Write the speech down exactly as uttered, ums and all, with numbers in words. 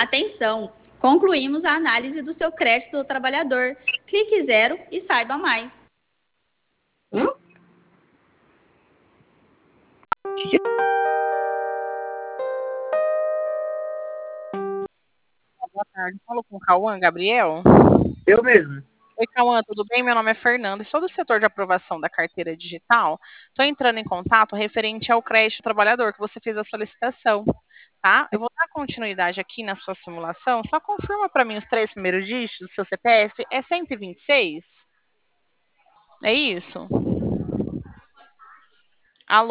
Atenção! Concluímos a análise do seu crédito do trabalhador. Clique zero e saiba mais. Hum? Boa tarde. Falo com o Cauã, Gabriel. Eu mesmo. Oi, Cauã, tudo bem? Meu nome é Fernanda, sou do setor de aprovação da carteira digital. Estou entrando em contato referente ao crédito trabalhador que você fez a solicitação, tá? Eu vou dar continuidade aqui na sua simulação. Só confirma para mim os três primeiros dígitos do seu C P F. É cento e vinte e seis? É isso?